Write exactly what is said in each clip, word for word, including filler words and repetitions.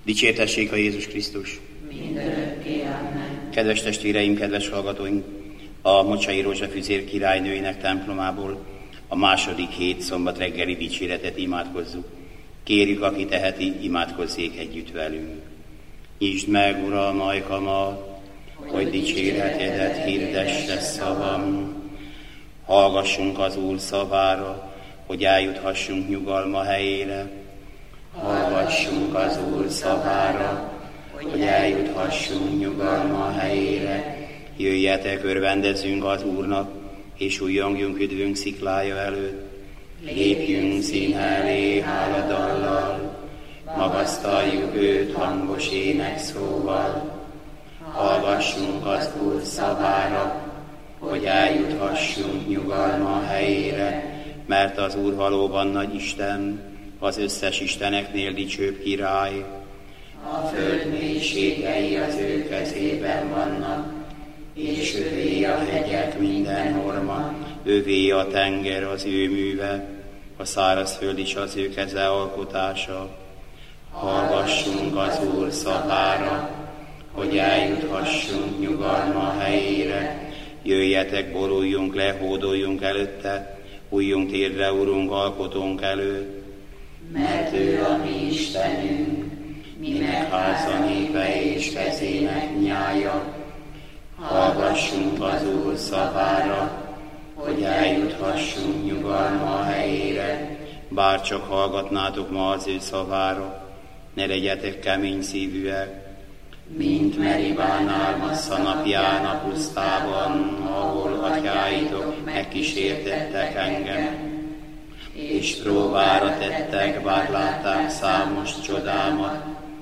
Dicsértessék a Jézus Krisztus! Mindörökké, amen. Kedves testvéreim, kedves hallgatóink! A Mocsai Rózsa Füzér királynőinek templomából a második hét szombat reggeli dicséretet imádkozzuk. Kérjük, aki teheti, imádkozzék együtt velünk. Nyisd meg, Uram, ajkamat, hogy dicséretedet hirdesse szavam. Hallgassunk az Úr szavára, hogy eljuthassunk nyugalma helyére. Hallgassunk az Úr szavára, hogy eljuthassunk nyugalma helyére. Jöjjetek, örvendezzünk az Úrnak, és újjongjunk üdvünk sziklája előtt. Lépjünk színe elé háladallal, magasztaljuk őt hangos énekszóval. Hallgassunk az Úr szavára, hogy eljuthassunk nyugalma helyére, mert az Úr valóban nagy Isten, az összes isteneknél dicsőbb király. A föld mélységei az ő kezében vannak, és övé a hegyek minden horma, övé a tenger az ő műve, a szárazföld is az ő keze alkotása. Hallgassunk az Úr szavára, hogy eljuthassunk nyugalma helyére. Jöjjetek, boruljunk le, hódoljunk előtte, újjunk térdre, Urunk, alkotónk előtt. Mert ő a mi Istenünk, minek háza népe és kezének nyája. Hallgassunk az Úr szavára, hogy eljuthassunk nyugalma helyére. Bár csak hallgatnátok ma az ő szavára, ne legyetek kemény szívűek, mint Meribánál Massza napján a pusztában, ahol atyáitok megkísértettek engem, és próbára tettek, bár látták számos csodámat.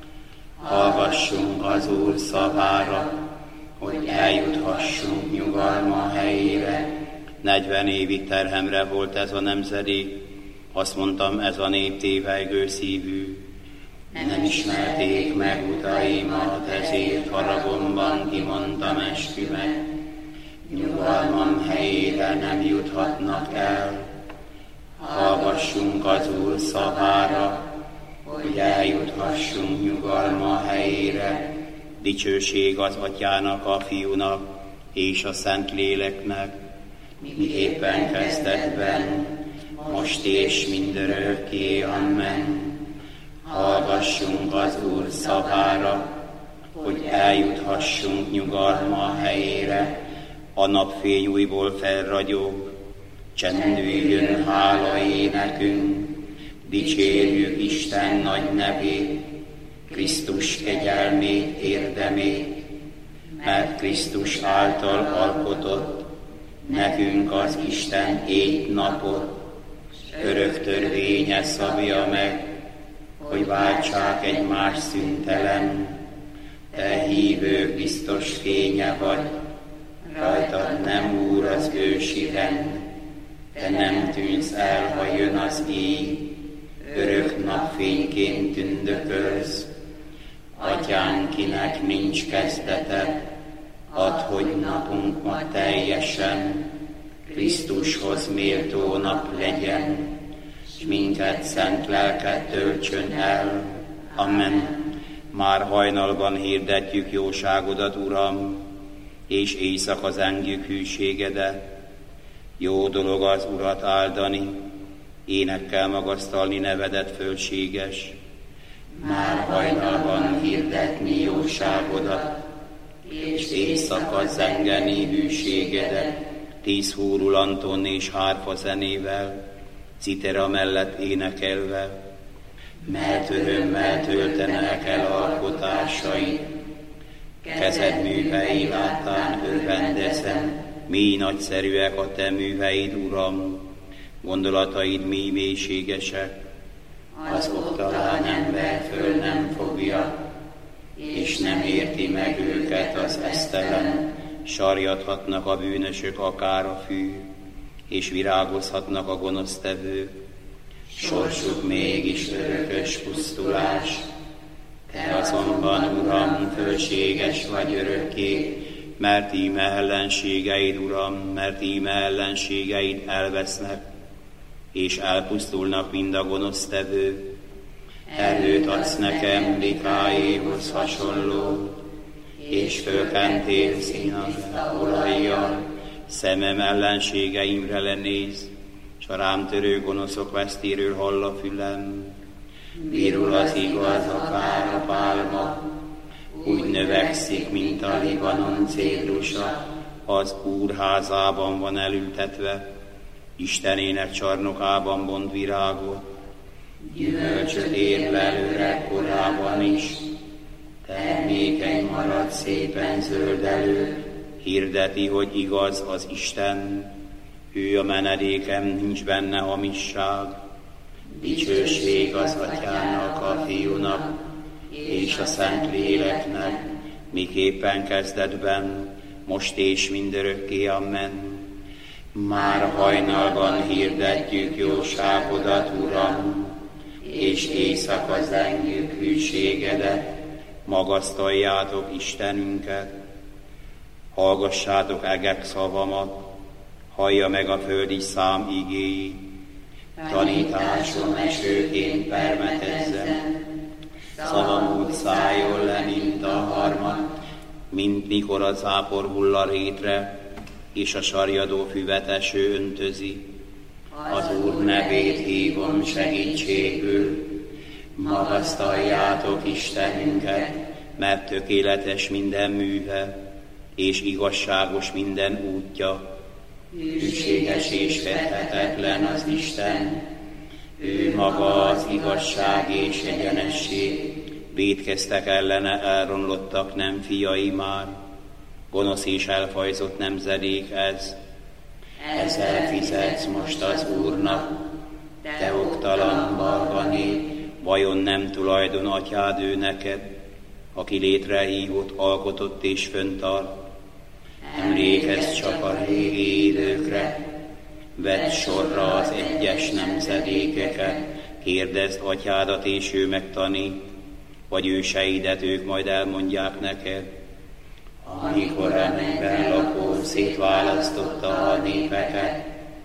Hallgassunk az Úr szavára, hogy eljuthassunk nyugalma helyére. Negyven évig terhemre volt ez a nemzedék, azt mondtam, ez a nép tévejgő szívű. Nem ismerték meg utaimat, ezért haragomban kimondtam eskümet. Nyugalmam helyére nem juthatnak el. Hallgassunk az Úr szavára, hogy eljuthassunk nyugalma helyére. Dicsőség az Atyának, a Fiúnak és a Szentléleknek, miképpen kezdetben, most és mindörökké, amen. Hallgassunk az Úr szavára, hogy eljuthassunk nyugalma helyére. A napfény újból felragyog, csendüljön hála énekünk, dicsérjük Isten nagy nevét, Krisztus kegyelmét, érdemét, mert Krisztus által alkotott nekünk az Isten ét napot, örök törvénye szabja meg, hogy váltsák egymás szüntelen. Te hívő biztos fénye vagy, rajtad nem úr az ősi rend. Te nem tűnsz el, ha jön az éj, örök napfényként tündökölsz. Atyánk, kinek nincs kezdete, add, hogy napunk ma teljesen Krisztushoz méltó nap legyen, s minket szent lelket töltsön el. Amen. Már hajnalban hirdetjük jóságodat, Uram, és éjszaka zengjük hűségedet. Jó dolog az Urat áldani, énekkel magasztalni nevedet fölséges. Már hajnalban hirdetni jóságodat, és éjszaka zengeni hűségedet, tíz húrulanton és hárfa zenével, citera mellett énekelve, mert örömmel töltenek el alkotásai, kezed művei láttán örvendezem, mély nagyszerűek a te műveid, Uram, gondolataid mély mélységesek, az oktalan ember föl nem fogja, és nem érti meg őket az esztelen, sarjadhatnak a bűnösök akár a fű, és virágozhatnak a gonosztevők. Sorsuk mégis örökös pusztulás. Te azonban, Uram, fölséges vagy örökké, mert íme ellenségeid, Uram, mert íme ellenségeid elvesznek, és elpusztulnak mind a gonosztevők. erőt adsz nekem Mikáéhoz hasonló, és fölkentél színagre olajjal, szemem ellenségeimre lenéz, s a rám törő gonoszok vesztéről hall a fülem. Virul az igaz, akár a pálma, úgy növekszik, mint a Libanon cédrusa, az Úr házában van elültetve, Istenének csarnokában bont virágot. Gyümölcsöt ér belőle korában is, termékeny marad szépen zöldelő, hirdeti, hogy igaz az Isten, ő a menedékem, nincs benne hamisság. Dicsőség az Atyának, a Fiúnak, és a Szent Léleknek, miképpen kezdetben, most és mindörökké, amen. Már hajnalban hirdetjük jóságodat, Uram, és éjszaka zengjük hűségedet, magasztaljátok Istenünket. Hallgassátok egek szavamat, hallja meg a föld is szám igéit, tanításom esőként permetezzen, szavam úgy szálljon le, mint a harmat, mint mikor a zápor hull a rétre, és a sarjadó füvet eső öntözi. Az Úr nevét hívom segítségül, magasztaljátok Istenünket, mert tökéletes minden műve, és igazságos minden útja. Hűséges és fedhetetlen az Isten, ő maga az igazság és egyenesség. Vétkeztek ellene, elronlottak, nem fiai már, gonosz és elfajzott nemzedék ez. Ezzel fizetsz most az Úrnak, te oktalan marha nép, vajon nem tulajdon atyád ő neked, aki létrehívott, alkotott és föntart? Emlékezz csak a régi időkre, vedd sorra az egyes nemzedékeket, kérdezd atyádat, és ő megtanít, vagy őseidet, ők majd elmondják neked. Amikor a mennyben lakó szétválasztotta a népeket,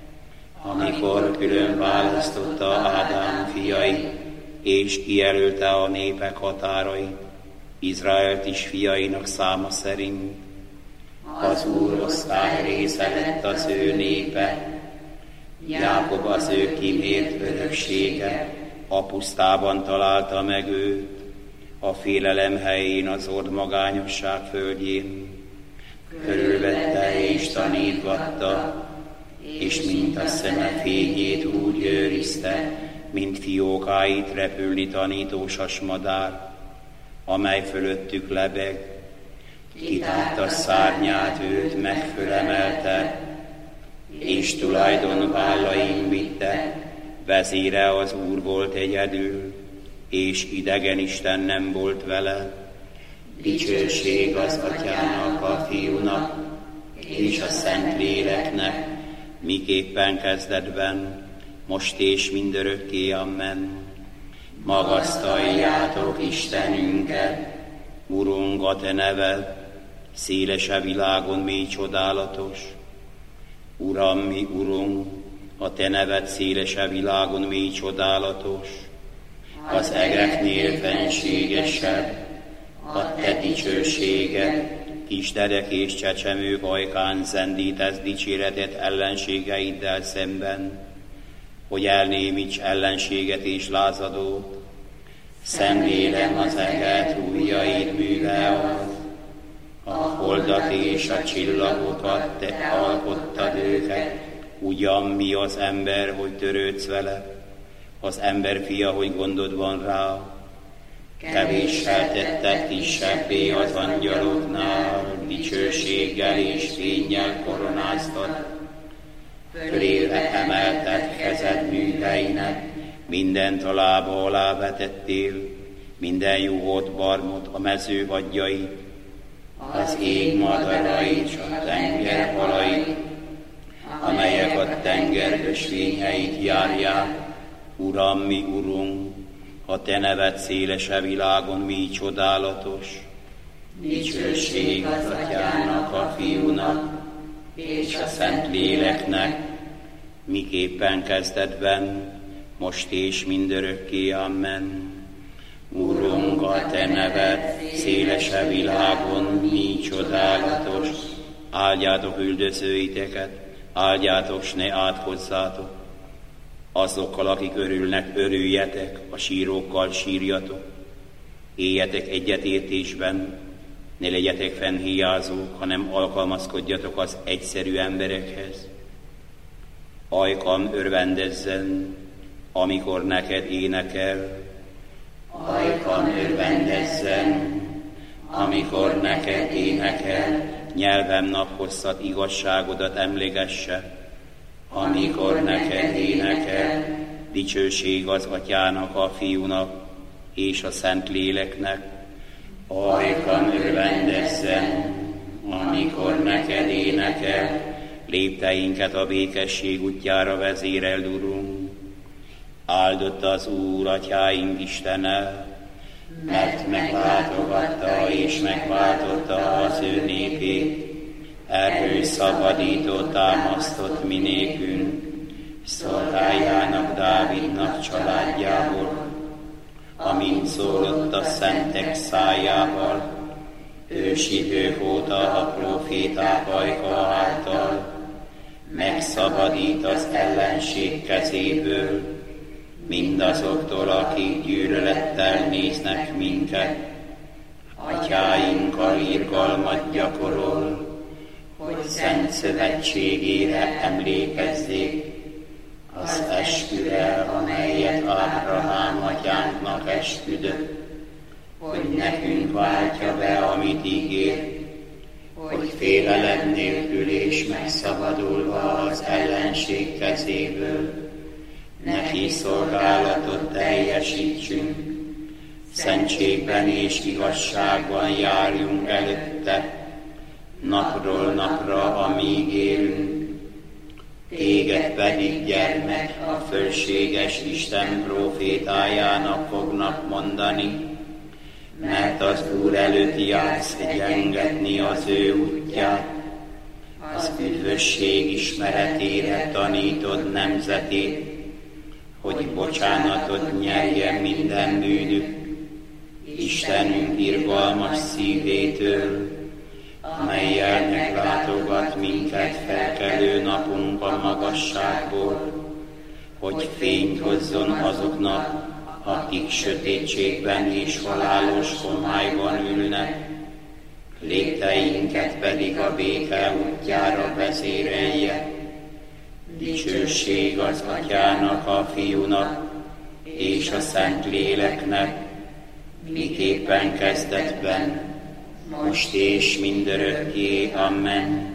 amikor külön választotta Ádám fiai, és kijelölte a népek határait, Izraelt is fiainak száma szerint. Az Úr osztály része lett az ő népe, Jákob az ő kimért öröksége, a pusztában találta meg őt, a félelem helyén, az ord magányosság földjén. Körülvette és tanítgatta, és mint a szeme fényét úgy őrizte, mint fiókáit repülni tanító sasmadár, amely fölöttük lebeg. Kitárta szárnyát, őt megfölemelte, és tulajdon vállain vitte, vezére az Úr volt egyedül, és idegen Isten nem volt vele. Dicsőség az Atyának, a Fiúnak, és a Szent Léleknek, miképpen kezdetben, most és mindörökké, amen. Magasztaljátok Istenünket, Urunk, a te neved, széles a világon mély csodálatos. Uram, mi Urunk, a te neved széles a világon mély csodálatos. Az egeknél fenségesebb, a te dicsőséged, kisderek és csecsemők ajkán zendítesz dicséretet ellenségeiddel szemben, hogy elnémíts ellenséget és lázadót. Szemlélem az eget ujjaid műve az, a holdat és a csillagokat, te alkottad őket, ugyan mi az ember, hogy törődsz vele, az ember fia, hogy gondod van rá. Kevéssel tettek kisebbé az angyaloknál, dicsőséggel és fénnyel koronáztad. Fölébe emelted kezed műveinek, mindent a lába alá vetettél, minden juhot, barmot, a mező vadjait, az ég madarait, s a tenger halait, amelyek a tenger ösvényeit járják. Uram, mi Urunk, a te neved széles a világon mi csodálatos. Dicsőség az Atyának, a Fiúnak, és a Szent Léleknek, miképpen kezdetben, most és mindörökké, amen. Urunk, a Te neved széles a világon, mi csodálatos. Áldjátok üldözőiteket, áldjátok, s ne átkozzátok. Azokkal, akik örülnek, örüljetek, a sírókkal sírjatok. Éljetek egyetértésben, ne legyetek fennhiányzók, hanem alkalmazkodjatok az egyszerű emberekhez. Ajkam örvendezzen, amikor neked énekel. Ajkam örvendezzen, amikor neked énekel. Nyelvem naphosszat igazságodat emlegesse, amikor neked énekel. Dicsőség az Atyának, a Fiúnak és a Szentléleknek. Ajkam örvendezzen, amikor neked énekel. Lépteinket a békesség útjára vezéreld, Urunk. Áldott az Úr, Atyáink Istene, mert meglátogatta és megváltotta az ő népét. Erről szabadított, támasztott mi nékünk, szolgájának, Dávidnak családjából, amint szólott a szentek szájával, ősi idők óta a próféták ajka által, megszabadít az ellenség kezéből, mindazoktól, akik gyűlölettel néznek minket. Atyáinkkal irgalmat gyakorol, hogy szent szövetségére emlékezzék, az esküre, amelyet Ábrahám atyánknak esküdött, hogy nekünk váltja be, amit ígér, hogy félelem nélkül és megszabadulva az ellenség kezéből, neki szolgálatot teljesítsünk, szentségben és igazságban járjunk előtte, napról napra, amíg élünk. Téged pedig, gyermek, a fölséges Isten prófétájának fognak mondani, mert az Úr előtt jársz egyengetni az ő útját, az üdvösség ismeretére tanítod nemzetét, hogy bocsánatot nyerjen minden bűnük, Istenünk irgalmas szívétől, amellyel meglátogat minket felkelő napunk a magasságból, hogy fényt hozzon azoknak, akik sötétségben és halálos homályban ülnek, lépteinket pedig a béke útjára vezérelje. Dicsőség az Atyának, a Fiúnak és a Szentléleknek, miképpen kezdetben, most és mindörökké. Amen.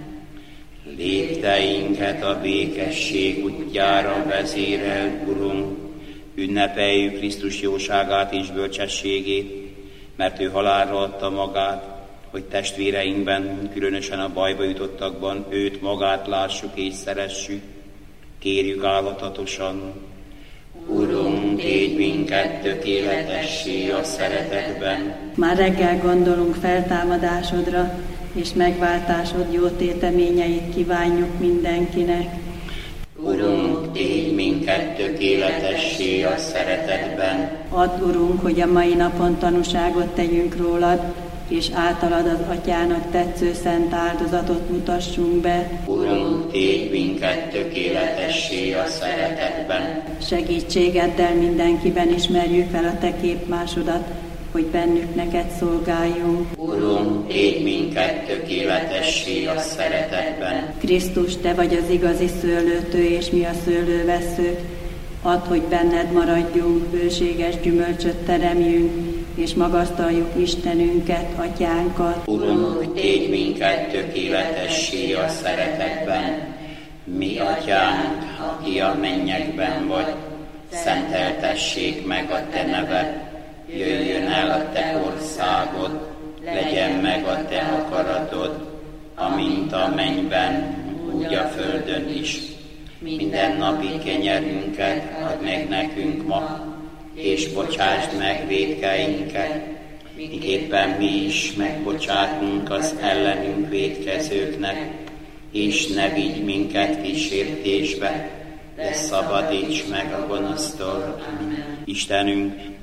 Lépteinket a békesség útjára vezéreld, Urunk, ünnepeljük Krisztus jóságát és bölcsességét, mert ő halálra adta magát, hogy testvéreinkben, különösen a bajba jutottakban őt magát lássuk és szeressük. Kérjük állatatosan: Urunk, tégy minket tökéletessé a szeretetben. Már reggel gondolunk feltámadásodra, és megváltásod jó téteményeit kívánjuk mindenkinek. Urunk, tégy minket tökéletessé a szeretetben. Add, Urunk, hogy a mai napon tanúságot tegyünk rólad, és általad az Atyának tetsző szent áldozatot mutassunk be. Urunk, tégy minket tökéletessé a szeretetben. Segítségeddel mindenkiben ismerjük fel a Te képmásodat, hogy bennük neked szolgáljunk. Urunk, tégy minket tökéletessé a szeretetben. Krisztus, Te vagy az igazi szőlőtő, és mi a szőlővesszők. Add, hogy benned maradjunk, bőséges gyümölcsöt teremjünk, és magasztaljuk Istenünket, Atyánkat. Urunk, tégy minket tökéletessé a szeretetben. Mi, Atyánk, aki a mennyekben vagy, szenteltessék meg a Te neved, jöjjön el a Te országod, legyen meg a Te akaratod, amint a mennyben, úgy a földön is. Minden napi kenyerünket add meg nekünk ma, és bocsásd meg vétkeinket, miképpen mi is megbocsátunk az ellenünk vétkezőknek, és ne vigy minket kísértésbe, de szabadíts meg a gonosztól. Istenünk,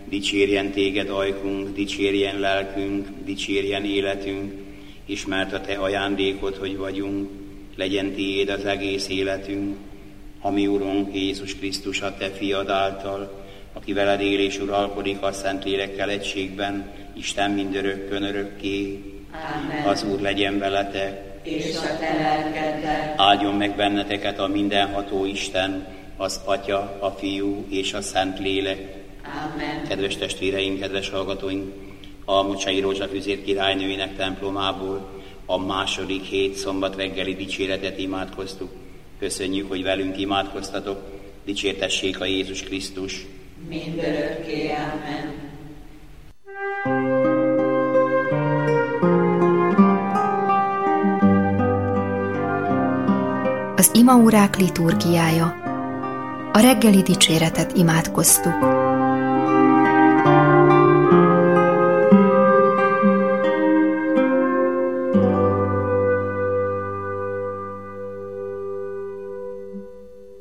dicsérjen téged ajkunk, dicsérjen lelkünk, dicsérjen életünk, és mert a te ajándékod, hogy vagyunk, legyen tiéd az egész életünk, a mi Urunk Jézus Krisztus, a te fiad által, aki veled él és uralkodik a Szentlélekkel egységben, Isten mindörökkön örökké. Amen. Az Úr legyen veletek, és a te lelkeddel. Áldjon meg benneteket a mindenható Isten, az Atya, a Fiú és a Szentlélek. Amen. Kedves testvéreink, kedves hallgatóink, a Mocsai Rózsa Füzér királynőinek templomából a második hét szombat reggeli dicséretet imádkoztuk. Köszönjük, hogy velünk imádkoztatok. Dicsértessék a Jézus Krisztus. Mindörökké. Amen. Az imaórák liturgiája. A reggeli dicséretet imádkoztuk.